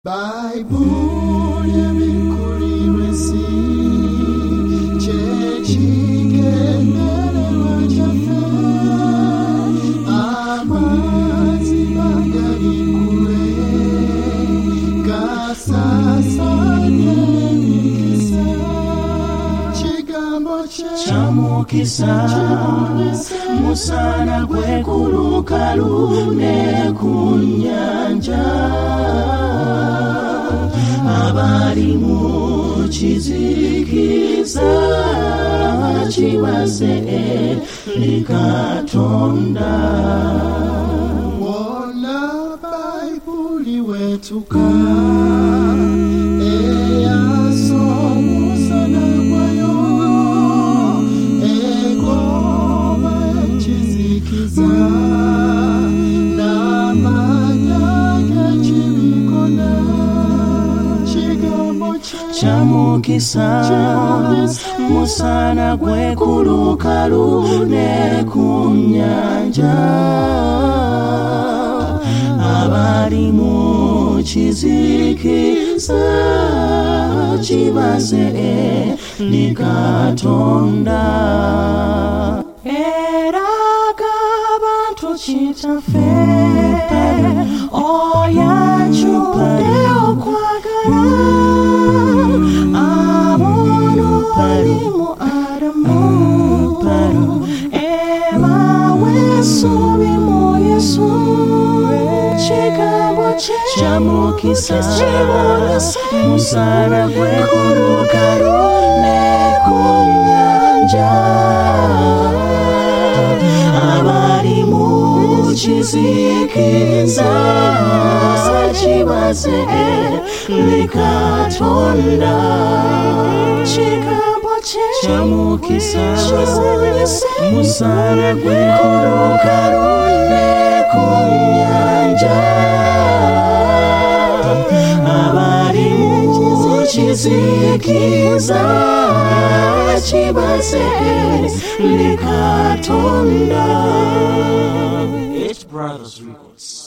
Bible bikulirwesi chechigendera wachafe amazi magali kule kasasanye mikisa chigambo chamukisa musana gwekuluka lune kunyanja abali mu kizikiza kibaze likatonda wona Baibuli wetuka eyasomusana gwayo egoma ekizikiza chamukisa musana gwekuluka lune kunyanja abali mu kizikiza kibaze likatonda eraga abantu kitafe oyachude okwagala palimu adamu eva wesubi mu yesu chigambo chamukisa musana gwekuluka lune kunyanja abali mu kizikiza kibaze likatonda chamukisa musana gwekuluka lune kunyanja abali mu kizikiza kibaze likatonda. H Brothers Records.